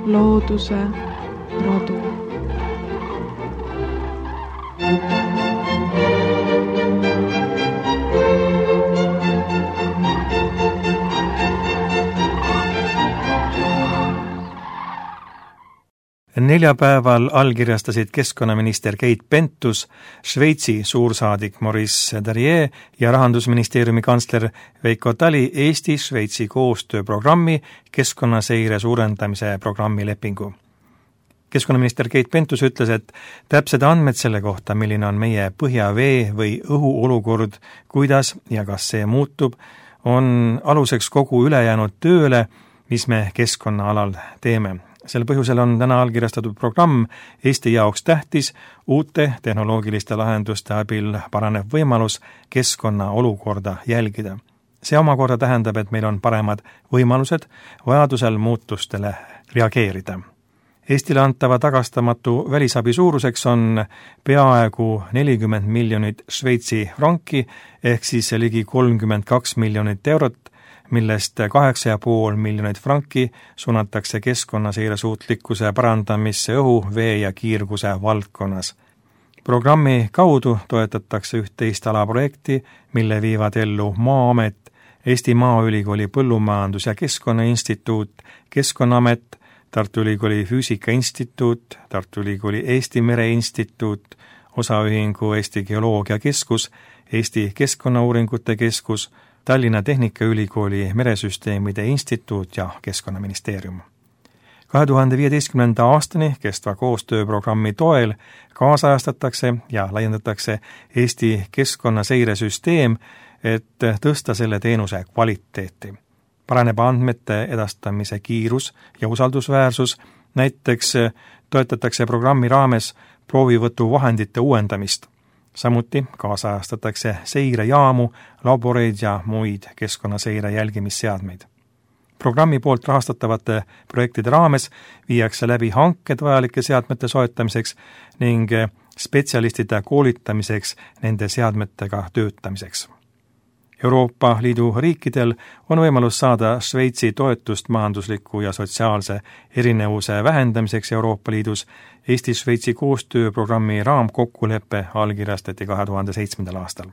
looduse rodu. Neljapäeval allkirjastasid keskkonnaminister Keit Pentus, Šveitsi suursaadik Maurice Darrier ja rahandusministeeriumi kantsler Veiko Tali Eesti-Šveitsi koostööprogrammi keskkonnaseire suurendamise programmi lepingu. Keskkonnaminister Keit Pentus ütles, et täpsed andmed selle kohta, milline on meie põhjavee või õhu olukord, kuidas ja kas see muutub, on aluseks kogu ülejäänud tööle, mis me keskkonnaalal teeme. Sel põhjusel on täna allkirjastatud programm Eesti jaoks tähtis, uute tehnoloogiliste lahenduste abil paraneb võimalus keskkonna olukorda jälgida. See omakorda tähendab, et meil on paremad võimalused vajadusel muutustele reageerida. Eestile antava tagastamatu välisabi suuruseks on peaaegu 40 miljonit Šveitsi franki ehk siis ligi 32 miljonit eurot, millest 8,5 miljonit franki suunatakse keskkonnaseire suutlikkuse parandamisse õhu, vee ja kiirguse valdkonnas. Programmi kaudu toetatakse 11 alaprojekti, mille viivad ellu Maa-amet, Eesti Maaülikooli Põllumajandus- ja Keskkonnainstituut, Keskkonnaamet, Tartu Ülikooli Füüsikainstituut, Tartu Ülikooli Eesti Mereinstituut, osaühingu Eesti Geoloogiakeskus, Eesti Keskkonnauuringute Keskus, Tallinna Tehnikaülikooli Meresüsteemide Instituut ja Keskkonnaministeerium. 2015. aastani kestva koostööprogrammi toel kaasajastatakse ja laiendatakse Eesti keskkonnaseiresüsteem, et tõsta selle teenuse kvaliteeti. Paraneb andmete edastamise kiirus ja usaldusväärsus, näiteks toetatakse programmi raames proovivõtuvahendite uuendamist. Samuti kaasajastatakse seirejaamu, laboreid ja muid keskkonnaseire jälgimisseadmeid. Programmi poolt rahastatavate projektide raames viiakse läbi hanked vajalike seadmete soetamiseks ning spetsialistide koolitamiseks nende seadmetega töötamiseks. Euroopa Liidu riikidel on võimalus saada Šveitsi toetust majandusliku ja sotsiaalse erinevuse vähendamiseks Euroopa Liidus. Eesti-Šveitsi koostööprogrammi raamkokkulepe allkirjastati 2007. aastal.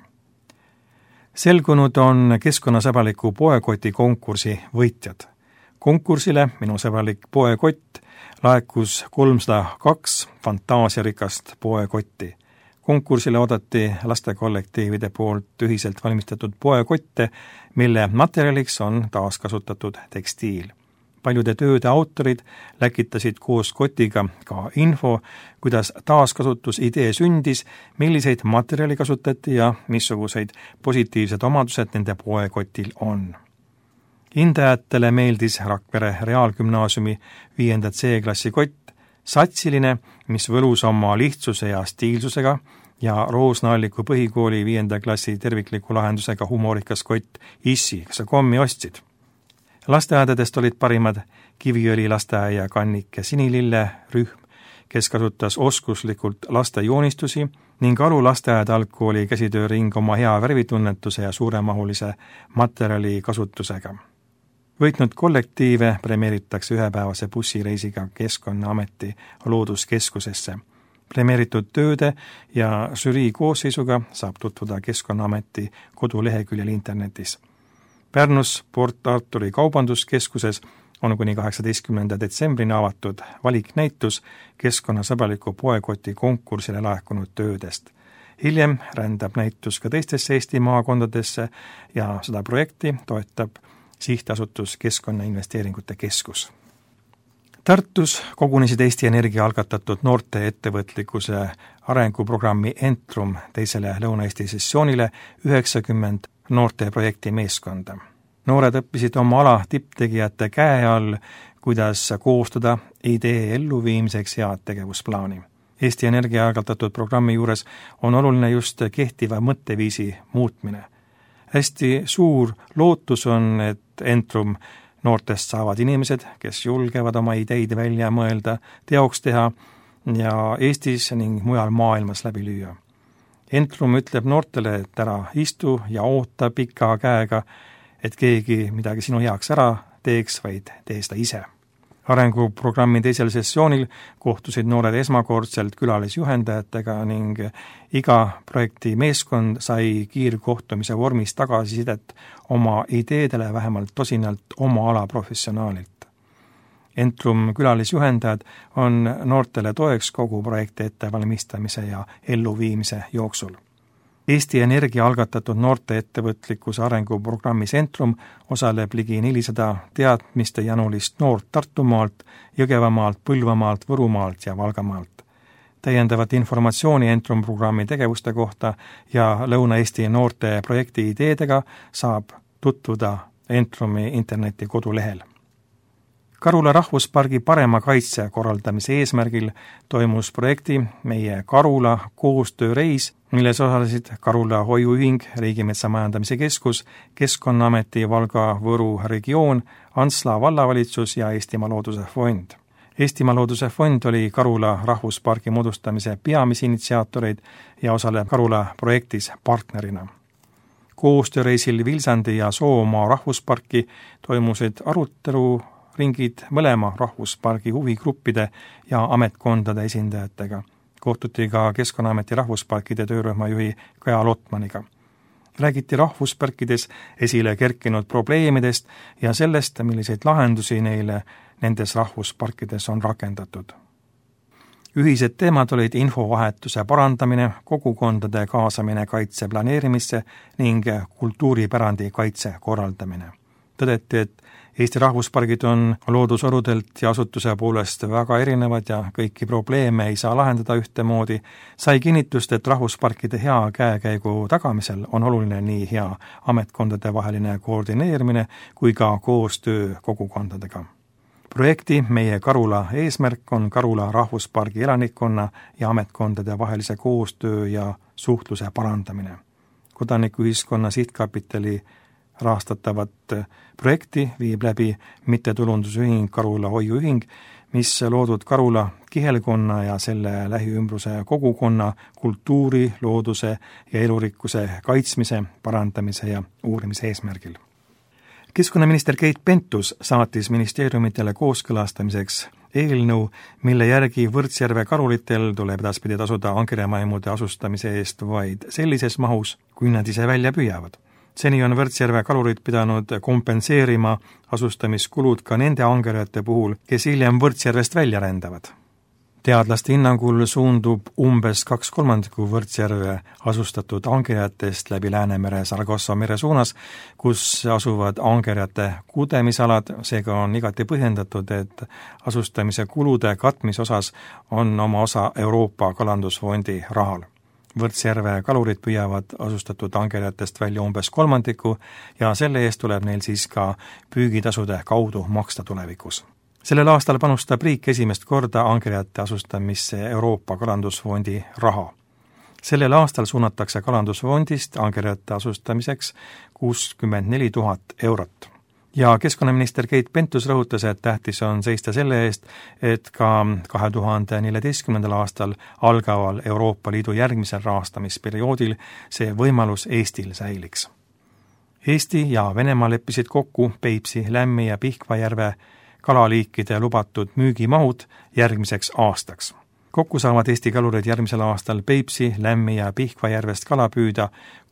Selgunud on keskkonnasõbraliku poekoti konkursi võitjad. Konkursile Minu sõbralik poekott laekus 302 fantaasiarikast poekotti. Konkursile oodati lastekollektiivide poolt ühiselt valmistatud poekotte, mille materjaliks on taaskasutatud tekstiil. Paljude tööde autorid läkitasid koos kotiga ka info, kuidas taaskasutusidee sündis, milliseid materjali kasutati ja missuguseid positiivsed omadused nende poekotil on. Hindajatele meeldis Rakvere Reaalgümnaasiumi 5. C-klassi kott, satsiline, mis võlus oma lihtsuse ja stiilsusega, ja Roosna-Alliku põhikooli 5. klassi tervikliku lahendusega humoorikas kott Issi, kas sa kommi ostsid? Lasteaedadest olid parimad Kiviõli lasteaia kannike Sinilille rühm, kes kasutas oskuslikult laste joonistusi ning Alu lasteaeda algkooli käsitööring oma hea värvitunnetuse ja suuremahulise materjali kasutusega. Võitnud kollektiive premeeritakse ühepäevase bussireisiga Keskkonnaameti looduskeskusesse. Premeeritud tööde ja žürii koosseisuga saab tutvuda Keskkonnaameti koduleheküljel internetis. Pärnus Port Arturi kaubanduskeskuses on kuni 18. detsembrini avatud valiknäitus keskkonnasõbraliku poekoti konkursile laekunud töödest. Hiljem rändab näitus ka teistesse Eesti maakondadesse ja seda projekti toetab Sihtasutus Keskkonnainvesteeringute Keskus. Tartus kogunesid Eesti Energia algatatud noorte ettevõtlikkuse arenguprogrammi Entrum teisele Lõuna-Eesti sessioonile 90 noorteprojekti meeskonda. Noored õppisid oma ala tipptegijate käe all, kuidas koostada idee elluviimiseks head tegevusplaani. Eesti Energia algatatud programmi juures on oluline just kehtiva mõtteviisi muutmine. Hästi suur lootus on, et Entrum noortest saavad inimesed, kes julgevad oma ideid välja mõelda, teoks teha ja Eestis ning mujal maailmas läbi lüüa. Entrum ütleb noortele, et ära istu ja oota pika käega, et keegi midagi sinu heaks ära teeks, vaid tee seda ise. arenguprogrammi teisel sessioonil kohtusid noored esmakordselt külalisjuhendajatega ning iga projekti meeskond sai kiirkohtumise vormis tagasisidet oma ideedele vähemalt tosinalt oma ala professionaalilt. Entrum külalisjuhendajad on noortele toeks kogu projekti ettevalmistamise ja elluviimise jooksul. Eesti Energia algatatud noorte ettevõtlikkuse arenguprogrammis Entrum osaleb ligi 400 teadmiste janulist noort Tartumaalt, Jõgevamaalt, Põlvamaalt, Võrumaalt ja Valgamaalt. Täiendavat informatsiooni Entrum programmi tegevuste kohta ja Lõuna-Eesti noorte projekti ideedega saab tutvuda Entrumi interneti kodulehel. Karula rahvuspargi parema kaitse korraldamise eesmärgil toimus projekti Meie Karula koostööreis, milles osalesid Karula Hoiuühing, Riigimetsa Majandamise Keskus, Keskkonnaameti Valga Võru regioon, Antsla vallavalitsus ja Eestimaa Looduse Fond. Eestimaa Looduse Fond oli Karula rahvuspargi moodustamise peamise initsiaatoreid ja osaleb Karula projektis partnerina. Koostööreisil Vilsandi ja Soomaa rahvusparki toimusid aruteluringid mõlema rahvuspargi huvigruppide ja ametkondade esindajatega. Kohtuti ka Keskkonnaameti rahvusparkide töörühma juhi Kaja Lotmaniga. Räägiti rahvusparkides esile kerkinud probleemidest ja sellest, milliseid lahendusi neile nendes rahvusparkides on rakendatud. Ühised teemad olid infovahetuse parandamine, kogukondade kaasamine kaitse planeerimisse ning kultuuripärandi kaitse korraldamine. Tõdeti, et Eesti rahvuspargid on loodusoludelt ja asutuse poolest väga erinevad ja kõiki probleeme ei saa lahendada ühtemoodi, sai kinnitust, et rahvusparkide hea käekäigu tagamisel on oluline nii hea ametkondade vaheline koordineerimine kui ka koostöö kogukondadega. Projekti Meie Karula eesmärk on Karula rahvuspargi elanikkonna ja ametkondade vahelise koostöö ja suhtluse parandamine. Kodanikuühiskonna sihtkapitali rahastatavat projekti viib läbi mittetulundusühing Karula Hoiuühing, mis loodud Karula kihelkonna ja selle lähiümbruse kogukonna kultuuri, looduse ja elurikkuse kaitsmise, parandamise ja uurimise eesmärgil. Keskkonnaminister Keit Pentus saatis ministeeriumitele kooskõlastamiseks eelnõu, mille järgi Võrtsjärve karulitel tuleb edaspidi tasuda ankeriamaimude asustamise eest vaid sellises mahus, kui nad ise välja püüavad. Seni on Võrtsjärve kalurid pidanud kompenseerima asustamiskulud ka nende angerjate puhul, kes hiljem Võrtsjärvest välja rändavad. Teadlaste hinnangul suundub umbes 2/3 Võrtsjärve asustatud angerjatest läbi Läänemere Sargasso mere suunas, kus asuvad angerjate kudemisalad, seega on igati põhjendatud, et asustamise kulude katmise osas on oma osa Euroopa Kalandusfondi rahal. Võrtsjärve kalurid püüavad asustatud angerjatest välja umbes 1/3 ja selle eest tuleb neil siis ka püügitasude kaudu maksta tulevikus. Sellel aastal panustab riik esimest korda angerjate asustamisse Euroopa Kalandusfondi raha. Sellel aastal suunatakse Kalandusfondist angerjate asustamiseks 64 000 eurot. Ja keskkonnaminister Keit Pentus rõhutas, et tähtis on seista selle eest, et ka 2014. aastal algaval Euroopa Liidu järgmisel rahastamisperioodil see võimalus Eestil säiliks. Eesti ja Venemaa leppisid kokku Peipsi, Lämmi ja Pihkva järve kalaliikide lubatud müügimahud järgmiseks aastaks. Kokku saavad Eesti kalurid järgmisel aastal Peipsi, Lämmi ja Pihkva järvest kala püüda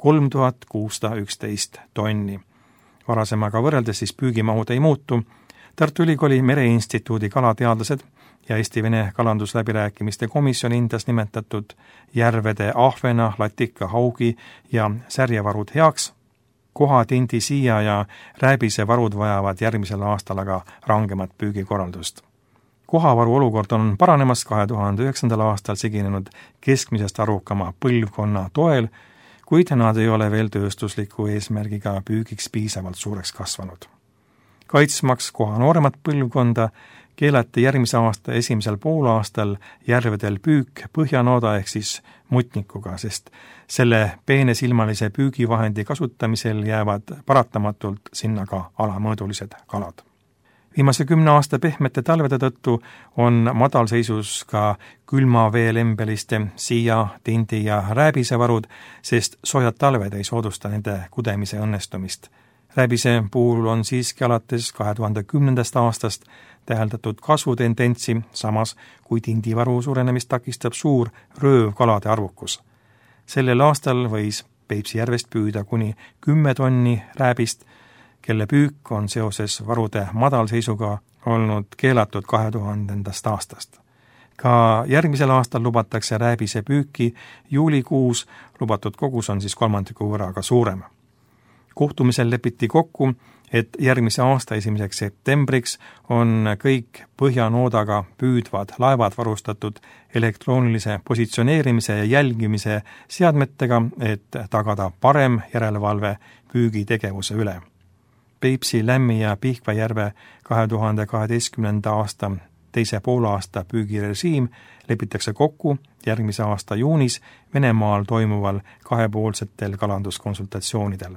3611 tonni. Varasemaga võrreldes siis püügimahud ei muutu. Tartu Ülikooli Mereinstituudi kalateadlased ja Eesti-Vene kalandusläbirääkimiste komisjon hindas nimetatud järvede ahvena, latika, haugi ja särjevarud heaks. Kohatindi, siia ja rääbise varud vajavad järgmisel aastal aga rangemat püügikorraldust. Kohavaru olukord on paranemas 2009. aastal siginenud keskmisest arvukama põlvkonna toel, kuid nad ei ole veel tööstusliku eesmärgiga püügiks piisavalt suureks kasvanud. Kaitsmaks koha nooremat põlvkonda keelati järgmise aasta esimesel poolaastal järvedel püük põhjanooda ehk siis mutnikuga, sest selle peenesilmalise püügivahendi kasutamisel jäävad paratamatult sinna ka alamõõdulised kalad. Viimase 10 aasta pehmete talvede tõttu on madalseisus ka külmaveelembeliste, siia, tindi ja rääbisevarud, sest soojad talved ei soodusta nende kudemise õnnestumist. Rääbise puhul on siiski alates 2010. aastast täheldatud kasvutendentsi, samas kui tindivaru suurenemist takistab suur röövkalade arvukus. Sellel aastal võis Peipsi järvest püüda kuni 10 tonni rääbist, kelle püük on seoses varude madalseisuga olnud keelatud 2000. aastast. Ka järgmisel aastal lubatakse rääbise püüki juulikuus, lubatud kogus on siis 1/3 võrra ka suurem. Kohtumisel lepiti kokku, et järgmise aasta 1. septembriks on kõik põhjanoodaga püüdvad laevad varustatud elektroonilise positsioneerimise ja jälgimise seadmetega, et tagada parem järelevalve püügitegevuse üle. Peipsi, Lämmi ja Pihkva järve 2012. aasta teise poolaasta püügirežiim lepitakse kokku järgmise aasta juunis Venemaal toimuval kahepoolsetel kalanduskonsultatsioonidel.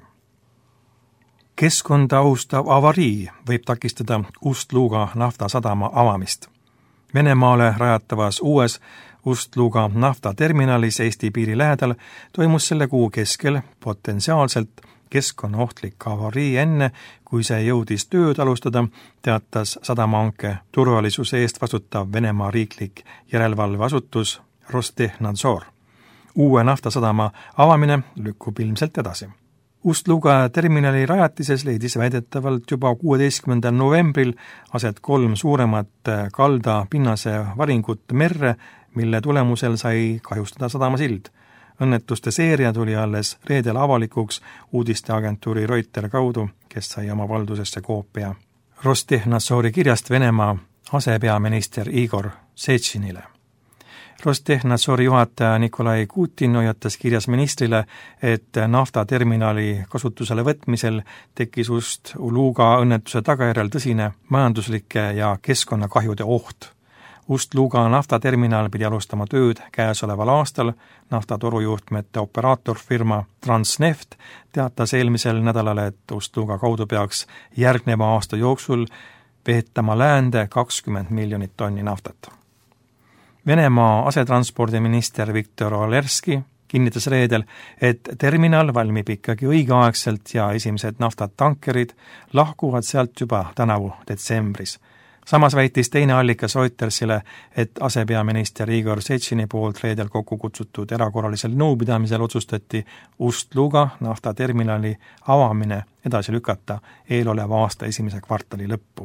Keskkonda ohustav avarii võib takistada Ust-Luga naftasadama avamist. Venemaale rajatavas uues Ust-Luga naftaterminalis Eesti piiri lähedal toimus selle kuu keskel potentsiaalselt keskkonnaohtlik avarii enne, kui see jõudis tööd alustada, teatas sadamaanke turvalisuse eest vastutav Venemaa riiklik järelevalveasutus Rostehnadsor. Uue naftasadama avamine lükkub ilmselt edasi. Ust-Luga terminali rajatises leidis väidetavalt juba 16. novembril aset 3 suuremat kalda pinnase varingut merre, mille tulemusel sai kahjustada sadamasild. Õnnetuste seeria tuli alles reedel avalikuks uudisteagentuuri Reuters kaudu, kes sai oma valdusesse koopia Rostehnadsori kirjast Venemaa asepeaminister Igor Setšinile. Rostehnadsori juhataja Nikolai Kutin hoiatas kirjas ministrile, et naftaterminali kasutusele võtmisel tekkis Ust-Luga õnnetuse tagajärjel tõsine majanduslike ja keskkonnakahjude oht. Ust-Luga naftaterminal pidi alustama tööd käesoleval aastal, naftatorujuhtmete operaatorfirma Transneft teatas eelmisel nädalal, et Ust-Luga kaudu peaks järgneva aasta jooksul veetama läände 20 miljonit tonni naftat. Venemaa asetranspordiminister Viktor Olerski kinnitas reedel, et terminal valmib ikkagi õigeaegselt ja esimesed naftatankerid lahkuvad sealt juba tänavu detsembris. Samas väitis teine allikas Reutersile, et asepeaminister Igor Setšini poolt reedel kokku kutsutud erakorralisel nõupidamisel otsustati Ust-Luga naftaterminali avamine edasi lükata eeloleva aasta 1. kvartali lõppu.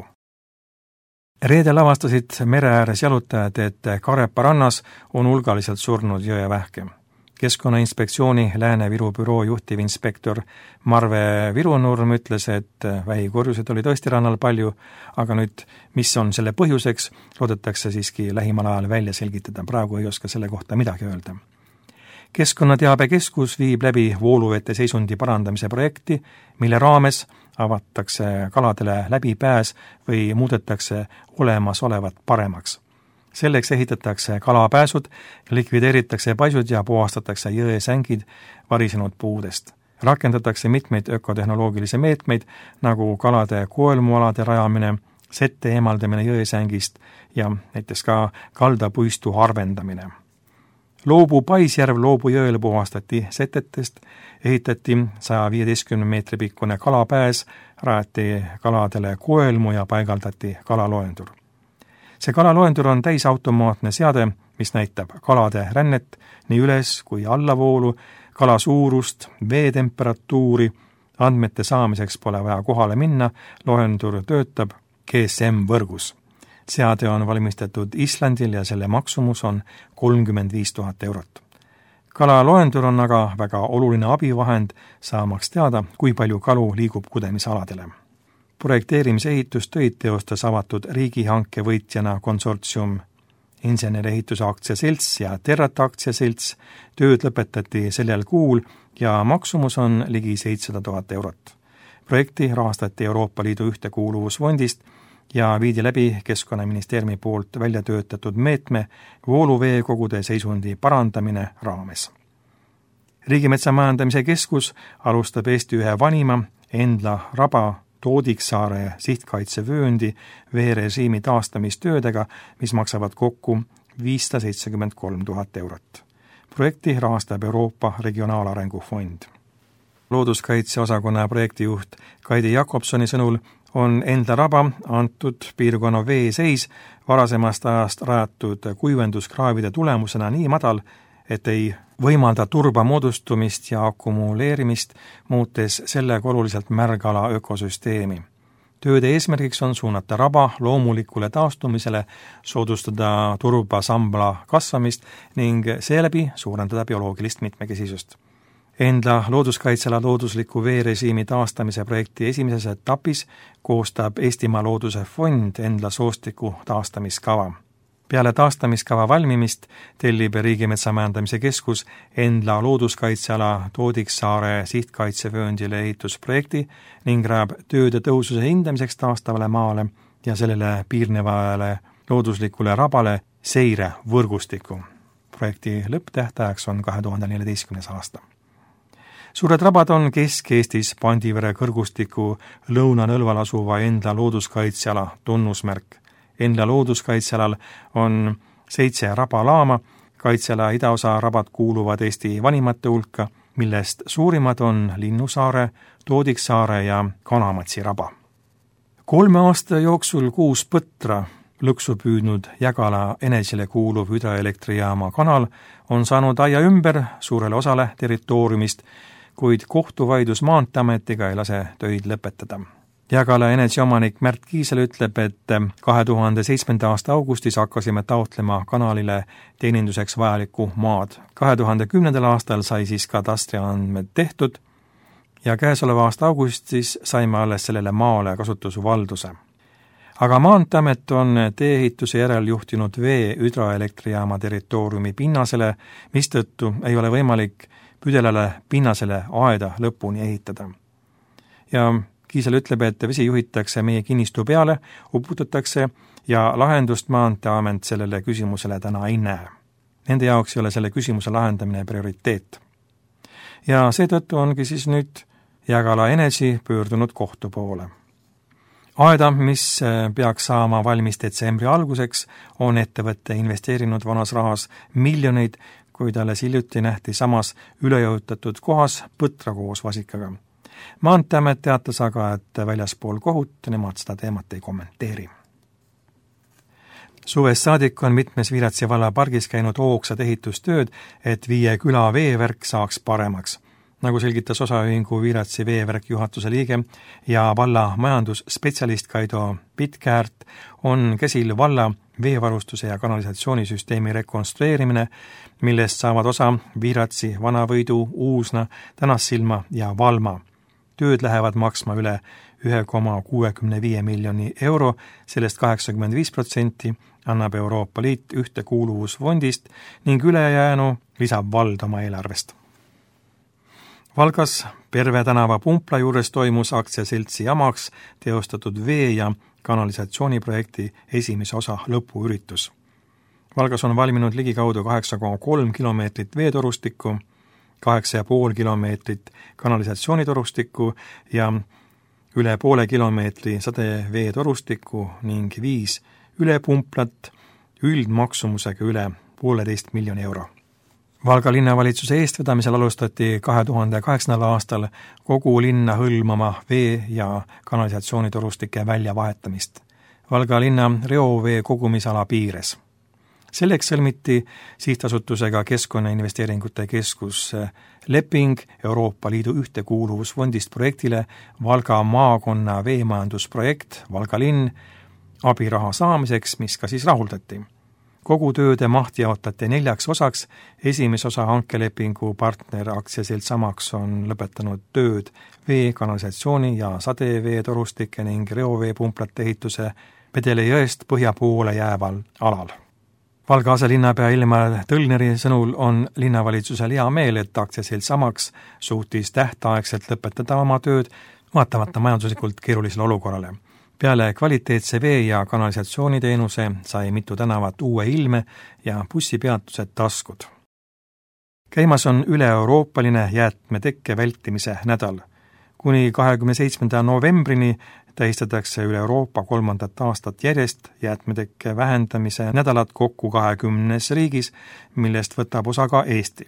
Reedel avastasid mere ääres jalutajad, et Karepa rannas on hulgaliselt surnud jõevähke. Keskkonnainspektsiooni Lääne-Viru büroo juhtivinspektor Marve Virunurm ütles, et vähikorjuseid oli tõesti rannal palju, aga nüüd, mis on selle põhjuseks, loodetakse siiski lähimal ajal välja selgitada, praegu ei oska selle kohta midagi öelda. Keskkonnateabekeskus viib läbi vooluvete seisundi parandamise projekti, mille raames avatakse kaladele läbipääs või muudetakse olemasolevat paremaks. Selleks ehitatakse kalapääsud, likvideeritakse paisud ja puhastatakse jõesängid varisenud puudest. Rakendatakse mitmeid ökotehnoloogilisi meetmeid, nagu kalade koelmualade rajamine, sette eemaldamine jõesängist ja näiteks ka kaldapuistu harvendamine. Loobu Paisjärv Loobu jõel puhastati setetest, ehitati 115 meetri pikkune kalapääs, rajati kaladele koelmu ja paigaldati kalaloendur. See kalaloendur on täisautomaatne seade, mis näitab kalade rännet nii üles kui allavoolu, kala suurust, veetemperatuuri, andmete saamiseks pole vaja kohale minna, loendur töötab GSM-võrgus. Seade on valmistatud Islandil ja selle maksumus on 35 000 eurot. Kalaloendur on aga väga oluline abivahend, saamaks teada, kui palju kalu liigub kudemisaladele. Projekteerimise ehitustöid teostas avatud riigihanke võitjana konsortsium Insenerehituse aktsiaselts ja Terrat aktsiaselts, tööd lõpetati sellel kuul ja maksumus on ligi 700 000 eurot. Projekti rahastati Euroopa Liidu ühtekuuluvusfondist ja viidi läbi Keskkonnaministeeriumi poolt välja töötatud meetme vooluveekogude seisundi parandamine raames. Riigimetsa majandamise keskus alustab Eesti ühe vanima Endla raba Toodiksaare sihtkaitsevööndi veerežiimi taastamistöödega, mis maksavad kokku 573 000 eurot. Projekti rahastab Euroopa Regionaalarengu Fond. looduskaitseosakonna projektijuht Kaidi Jakobsoni sõnul on Endla raba antud piirkonna veeseis varasemast ajast rajatud kuivenduskraavide tulemusena nii madal, et ei võimalda turba moodustumist ja akumuleerimist, muutes sellega oluliselt märgala ökosüsteemi. Tööde eesmärgiks on suunata raba loomulikule taastumisele, soodustada turba sambla kasvamist ning seeläbi suurendada bioloogilist mitmekesisust. Endla looduskaitsela loodusliku veerežiimi taastamise projekti esimeses etapis koostab Eestimaa Looduse Fond Endla soostiku taastamiskava. Peale taastamiskava valmimist tellib Riigimetsa Majandamise Keskus Endla looduskaitseala Toodiksaare sihtkaitsevööndile ehitusprojekti ning rajab tööde tõhususe hindamiseks taastavale maale ja sellele piirnevale looduslikule rabale seirevõrgustiku. Projekti lõpptähtajaks on 2014. aasta. Suured rabad on Kesk-Eestis Pandivere kõrgustiku lõunanõlval asuva Endla looduskaitseala tunnusmärk. Endla looduskaitsealal on 7 rabalaama, kaitseala idaosa rabad kuuluvad Eesti vanimate hulka, millest suurimad on Linnusaare, Toodiksaare ja Kanamatsi raba. 3 aasta jooksul 6 põtra lõksu püüdnud Jägala Enesile kuuluv hüdroelektrijaama kanal on saanud aia ümber suurele osale territooriumist, kuid kohtuvaidlus Maanteeametiga ei lase töid lõpetada. Jägala Enesi omanik Märt Kiisel ütleb, et 2007. aasta augustis hakkasime taotlema kanalile teeninduseks vajalikku maad. 2010. aastal sai siis katastriandmed tehtud ja käesoleva aasta augustis saime alles sellele maale kasutusvalduse. Aga Maanteeamet on tee-ehituse järel juhtinud vee hüdroelektrijaama territooriumi pinnasele, mistõttu ei ole võimalik püdelale pinnasele aeda lõpuni ehitada. Ja Kiisel ütleb, et vesi juhitakse meie kinnistu peale, uputatakse ja lahendust Maanteeamet sellele küsimusele täna ei näe. Nende jaoks ei ole selle küsimuse lahendamine prioriteet. Ja seetõttu ongi siis nüüd Jägala Enesi pöördunud kohtu poole. Aeda, mis peaks saama valmis detsembri alguseks, on ettevõtte investeerinud vanas rahas miljoneid, kuid alles hiljuti nähti samas ülejõutatud kohas põtra koos vasikaga. Maanteeamet teatas aga, et väljaspool kohut nemad seda teemat ei kommenteeri. Suvest saadik on mitmes Viiratsi valla pargis käinud hoogsad ehitustööd, et 5 küla veevärk saaks paremaks. Nagu selgitas osaühingu Viiratsi veevärk juhatuse liige ja valla majandusspetsialist Kaido Pitkäärt, on käsil valla veevarustuse ja kanalisatsioonisüsteemi rekonstrueerimine, millest saavad osa Viiratsi, Vanavõidu, Uusna, Tänassilma ja Valma. Tööd lähevad maksma üle 1,65 miljoni euro, sellest 85% annab Euroopa Liit ühtekuuluvusfondist ning ülejäänu lisab vald oma eelarvest. Valgas Perve tänava pumpla juures toimus aktsiaseltsi Jamaks teostatud vee- ja kanalisatsiooniprojekti esimese osa lõpuüritus. Valgas on valminud ligikaudu 8,3 kilomeetrit veetorustikku, 8,5 kilomeetrit kanalisatsioonitorustikku ja üle poole kilomeetri sadeveetorustikku ning 5 ülepumplat üldmaksumusega üle 1,5 miljoni euro. Valga linnavalitsuse eestvedamisel alustati 2008. aastal kogu linna hõlmama vee- ja kanalisatsioonitorustike väljavahetamist Valga linna reovee kogumisala piires. Selleks sõlmiti sihtasutusega Keskkonnainvesteeringute Keskus leping Euroopa Liidu ühtekuuluvusfondist projektile Valga maakonna veemajandusprojekt Valga linn abiraha saamiseks, mis ka siis rahuldati. Kogu tööde maht jaotati 4 osaks, esimese osa hankelepingu partner aktsiaselts Jamaks on lõpetanud tööd vee, kanalisatsiooni ja sadeveetorustike ning reoveepumplate ehituse Pedele jõest põhja poole jääval alal. Valga aselinnapea Ilmar Tõlneri sõnul on linnavalitsusel hea meel, et aktsiaselts Jamaks suutis tähtaegselt lõpetada oma tööd, vaatamata majanduslikult keerulisele olukorrale. Peale kvaliteetse vee- ja kanalisatsiooniteenuse sai mitu tänavat uue ilme ja bussipeatused taskud. Käimas on üle-euroopaline jäätmetekke vältimise nädal. Kuni 27. novembrini tähistatakse üle Euroopa 3. aastat järjest jäätmetekke vähendamise nädalat kokku 20 riigis, millest võtab osa ka Eesti.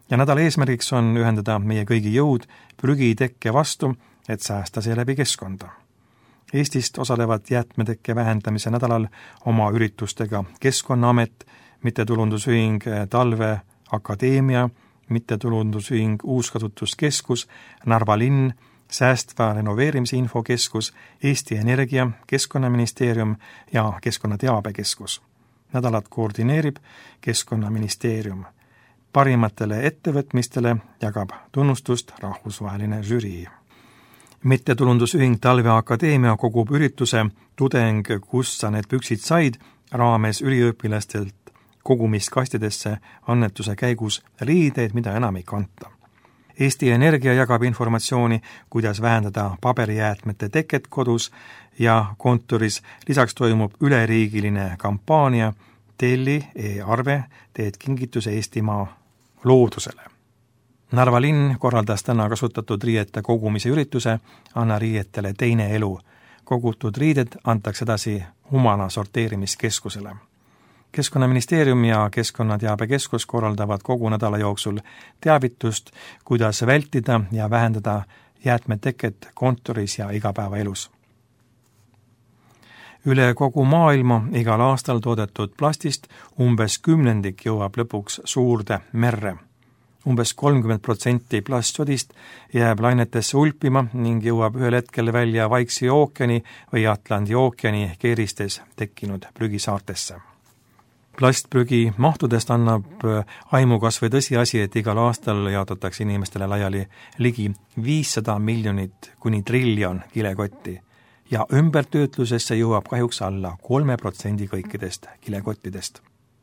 ja nädala eesmärgiks on ühendada meie kõigi jõud prügitekke vastu, et säästa seeläbi keskkonda. Eestist osalevad jäätmetekke vähendamise nädalal oma üritustega Keskkonnaamet, mittetulundusühing Talveakadeemia, mittetulundusühing Uuskasutuskeskus, Narva linn, Säästva renoveerimise infokeskus, Eesti Energia, Keskkonnaministeerium ja Keskkonnateabekeskus. Nädalat koordineerib Keskkonnaministeerium. Parimatele ettevõtmistele jagab tunnustust rahvusvaheline žürii. Mittetulundusühing Talveakadeemia kogub ürituse Tudeng, kust sa need püksid said raames üliõpilastelt kogumiskastidesse annetuse käigus riideid, mida enam ei kanta. Eesti Energia jagab informatsiooni, kuidas vähendada paberijäätmete teket kodus ja kontoris. Lisaks toimub üleriigiline kampaania Telli e-arve, teed kingituse Eestimaa loodusele. Narva linn korraldas täna kasutatud riiete kogumise ürituse Anna riietele teine elu. Kogutud riided antakse edasi Humana sorteerimiskeskusele. Keskkonnaministeerium ja Keskkonnateabekeskus korraldavad kogu nädala jooksul teavitust, kuidas vältida ja vähendada jäätmeteket kontoris ja igapäevaelus. Üle kogu maailma igal aastal toodetud plastist umbes 10% jõuab lõpuks suurde merre. Umbes 30% plastsodist jääb lainetesse ulpima ning jõuab ühel hetkel välja Vaikse ookeani või Atlandi ookeani keeristes tekkinud prügisaartesse. Plastprügi mahtudest annab aimu kas või tõsiasi, et igal aastal jaotatakse inimestele laiali ligi 500 miljonit kuni triljon kilekotti ja ümbertöötlusesse jõuab kahjuks alla 3% kõikidest kilekottidest.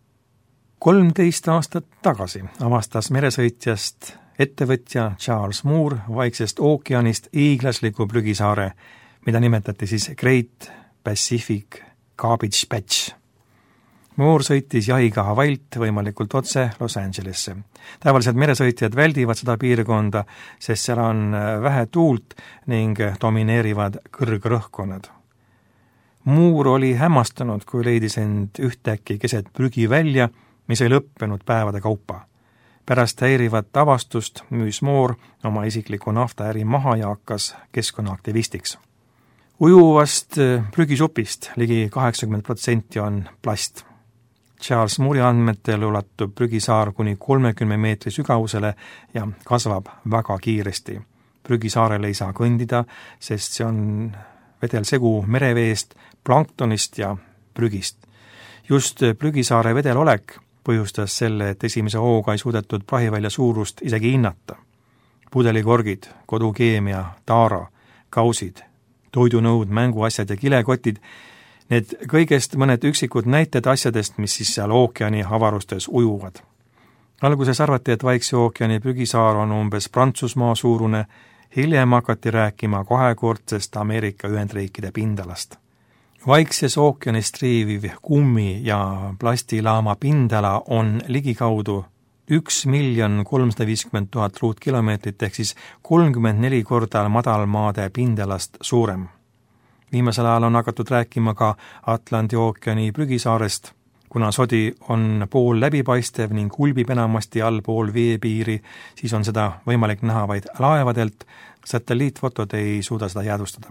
13 aastat tagasi avastas meresõitjast ettevõtja Charles Moore Vaiksest ookeanist hiiglasliku prügisaare, mida nimetati siis Great Pacific Garbage Patch. Moore sõitis jahiga Hawaiilt võimalikult otse Los Angelesse. Tavaliselt meresõitjad väldivad seda piirkonda, sest seal on vähe tuult ning domineerivad kõrgrõhkkonnad. Moore oli hämmastunud, kui leidis end ühtäkki keset prügi välja, mis ei lõppenud päevade kaupa. Pärast häirivat avastust müüs Moore oma isikliku naftaäri maha ja hakkas keskkonnaaktivistiks. Ujuvast prügisupist ligi 80% on plast. Charles Moore'i andmetel ulatub prügisaar kuni 30 meetri sügavusele ja kasvab väga kiiresti. Prügisaarel ei saa kõndida, sest see on vedelsegu mereveest, planktonist ja prügist. Just prügisaare vedelolek põhjustas selle, et esimese hooga ei suudetud prahivälja suurust isegi hinnata. Pudelikorgid, kodukeemia, taara, kausid, toidunõud, mänguasjad ja kilekotid, need kõigest mõned üksikud näited asjadest, mis siis seal ookeani avarustes ujuvad. Alguses arvati, et Vaikse ookeani prügisaar on umbes Prantsusmaa suurune, hiljem hakati rääkima kahekordsest Ameerika Ühendriikide pindalast. Vaikses ookeanis triiviv kummi ja plastilaama pindala on ligikaudu 1 350 000 ruutkilomeetrit ehk siis 34 korda madalmaade pindalast suurem. Viimasel ajal on hakatud rääkima ka Atlandi ookeani prügisaarest, kuna sodi on pool läbipaistev ning ulbib enamasti allpool veepiiri, siis on seda võimalik näha vaid laevadelt, satelliitfotod ei suuda seda jäädvustada.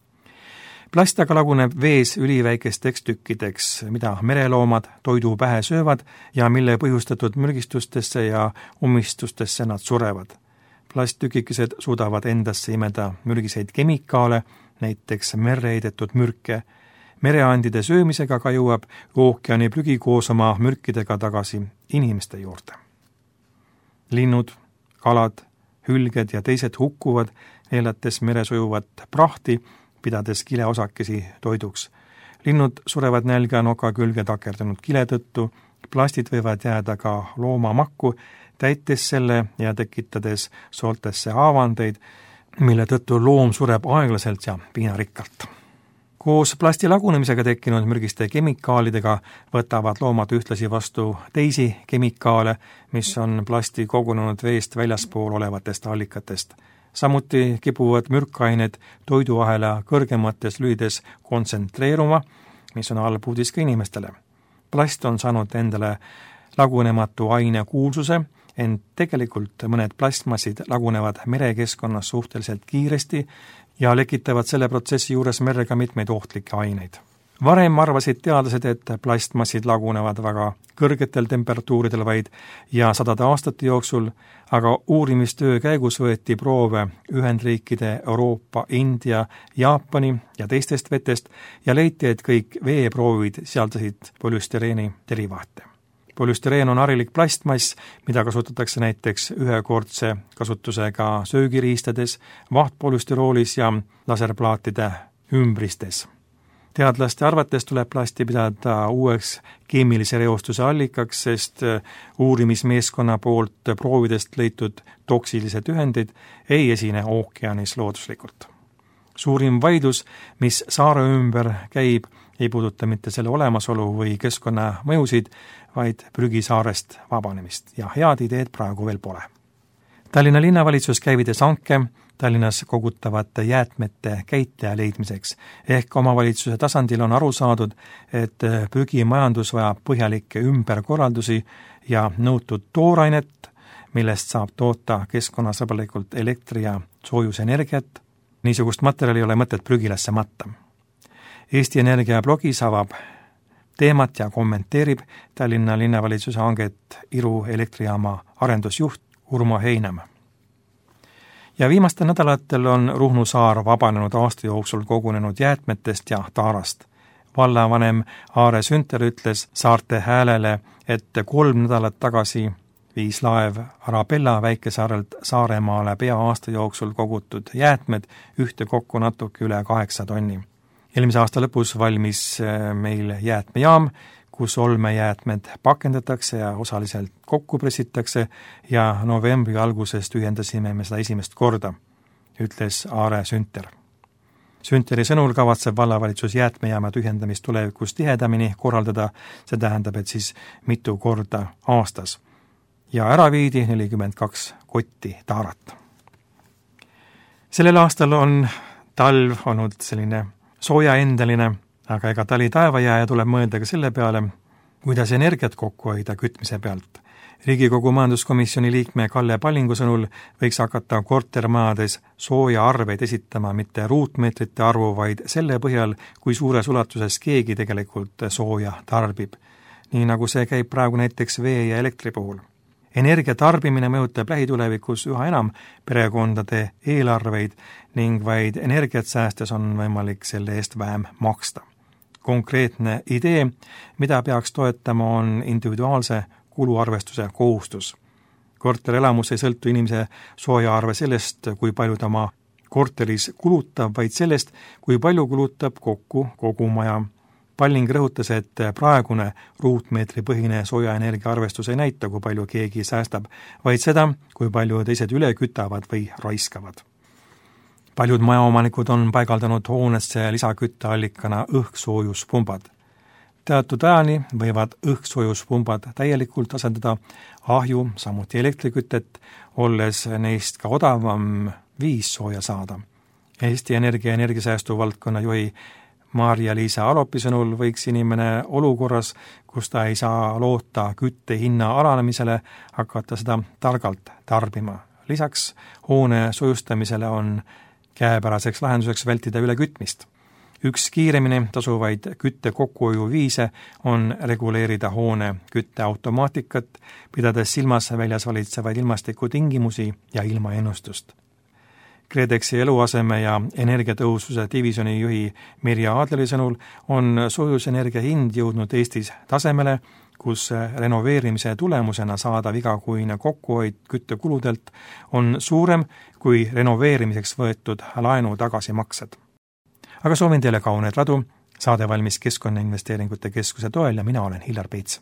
Plast aga laguneb vees üliväikesteks tükkideks, mida mereloomad toidu pähe söövad ja mille põhjustatud mürgistustesse ja ummistustesse nad surevad. Plasttükikesed suudavad endasse imeda mürgiseid kemikaale, näiteks merre heidetud mürke. Mereandide söömisega ka jõuab ookeani prügi koos oma mürkidega tagasi inimeste juurde. Linnud, kalad, hülged ja teised hukkuvad, neelates meres ujuvat prahti, pidades kileosakesi toiduks. Linnud surevad nälga noka külge takerdunud kile tõttu, plastid võivad jääda ka loomamakku, täites selle ja tekitades sooltesse haavandeid, mille tõttu loom sureb aeglaselt ja piinarikkalt. Koos plasti lagunemisega tekkinud mürgiste kemikaalidega võtavad loomad ühtlasi vastu teisi kemikaale, mis on plasti kogunenud veest väljaspool olevatest allikatest. Samuti kipuvad mürkained toiduahela kõrgemates lülides kontsentreeruma, mis on halb uudis ka inimestele. Plast on saanud endale lagunematu aine kuulsuse, ent tegelikult mõned plastmassid lagunevad merekeskkonnas suhteliselt kiiresti ja lekitavad selle protsessi juures merre ka mitmeid ohtlikke aineid. Varem arvasid teadlased, et plastmassid lagunevad väga kõrgetel temperatuuridel vaid ja sadade aastate jooksul, aga uurimistöö käigus võeti proove Ühendriikide, Euroopa, India, Jaapani ja teistest vetest ja leiti, et kõik veeproovid sisaldasid polüstereeni derivaate. Polüstereen on harilik plastmass, mida kasutatakse näiteks ühekordse kasutusega söögiriistades, vahtpolüsteroolis ja laserplaatide ümbristes. Teadlaste arvates tuleb plasti pidada uueks keemilise reostuse allikaks, sest uurimismeeskonna poolt proovidest leitud toksilised ühendid ei esine ookeanis looduslikult. Suurim vaidlus, mis saare ümber käib, ei puuduta mitte selle olemasolu või keskkonna mõjusid, vaid prügisaarest vabanemist ja head ideed praegu veel pole. Tallinna linnavalitsus käivitas hanke Tallinnas kogutavate jäätmete käitleja leidmiseks, ehk omavalitsuse tasandil on aru saadud, et prügimajandus vajab põhjalikke ümberkorraldusi ja nõutud toorainet, millest saab toota keskkonnasõbralikult elektri- ja soojusenergiat. Niisugust materjali ei ole mõtet prügilasse matta. Eesti Energia blogis avab teemat ja kommenteerib Tallinna linnavalitsuse hanget Iru elektrijaama arendusjuht Urmo Heinam. Ja viimastel nädalatel on Ruhnu saar vabanenud aasta jooksul kogunenud jäätmetest ja taarast. Vallavanem Aare Sünter ütles Saarte Häälele, et 3 nädalat tagasi viis laev Arabella väikesaarelt Saaremaale pea aasta jooksul kogutud jäätmed ühtekokku natuke üle 8 tonni. Eelmise aasta lõpus valmis meil jäätmejaam, kus olmejäätmed pakendatakse ja osaliselt kokku pressitakse ja novembri algusest ühendasime me seda esimest korda, ütles Aare Sünter. Sünteri sõnul kavatseb vallavalitsus jäätmejaamad ühendamist tulevikus tihedamini korraldada, see tähendab, et siis mitu korda aastas. Ja ära viidi 42 kotti taarat. Sellel aastal on talv olnud selline soojaendeline, aga ega tali taeva jää ja tuleb mõelda ka selle peale, kuidas energiat kokku hoida kütmise pealt. Riigikogu majanduskomisjoni liikme Kalle Pallingu sõnul võiks hakata kortermajades sooja arveid esitama mitte ruutmeetrite arvu, vaid selle põhjal, kui suures ulatuses keegi tegelikult sooja tarbib. Nii nagu see käib praegu näiteks vee ja elektri puhul. Energia tarbimine mõjutab lähitulevikus üha enam perekondade eelarveid ning vaid energiat säästes on võimalik selle eest vähem maksta. Konkreetne idee, mida peaks toetama, on individuaalse kuluarvestuse kohustus. Korterelamus ei sõltu inimese soojaarve sellest, kui palju ta oma korteris kulutab, vaid sellest, kui palju kulutab kokku kogu maja. Palling rõhutas, et praegune ruutmeetri põhine soojaenergia arvestus ei näita, kui palju keegi säästab, vaid seda, kui palju teised üle kütavad või raiskavad. Paljud majaomanikud on paigaldanud hoonesse lisakütteallikana õhkssoojuspumbad. Teatud ajani võivad õhkssoojuspumbad täielikult asendada ahju, samuti elektrikütet, olles neist ka odavam viis sooja saada. Eesti Energia energiasäästu valdkonna juhi Maarja-Liisa Alopi sõnul võiks inimene olukorras, kus ta ei saa loota kütte hinna alanemisele, hakata seda targalt tarbima. Lisaks hoone soojustamisele on käepäraseks lahenduseks vältida ülekütmist. Üks kiiremini tasuvaid kütte kokkuhoiu viise on reguleerida hoone kütteautomaatikat, pidades silmas väljas valitsevaid ilmastikutingimusi ja ilmaennustust. KredExi eluaseme ja energiatõhususe divisjoni juhi Mirja Aadleri sõnul on soojusenergia hind jõudnud Eestis tasemele, kus renoveerimise tulemusena saadav igakuine kokkuhoid küttekuludelt on suurem kui renoveerimiseks võetud laenu tagasimaksed. Aga soovin teile kauneid radu, saade valmis Keskkonnainvesteeringute Keskuse toel ja mina olen Hillar Peits.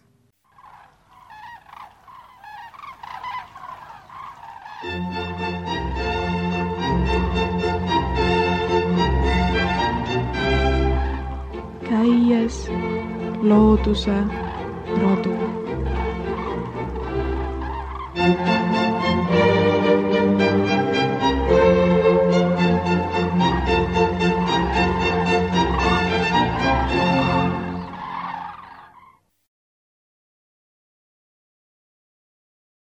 Käies looduse radu.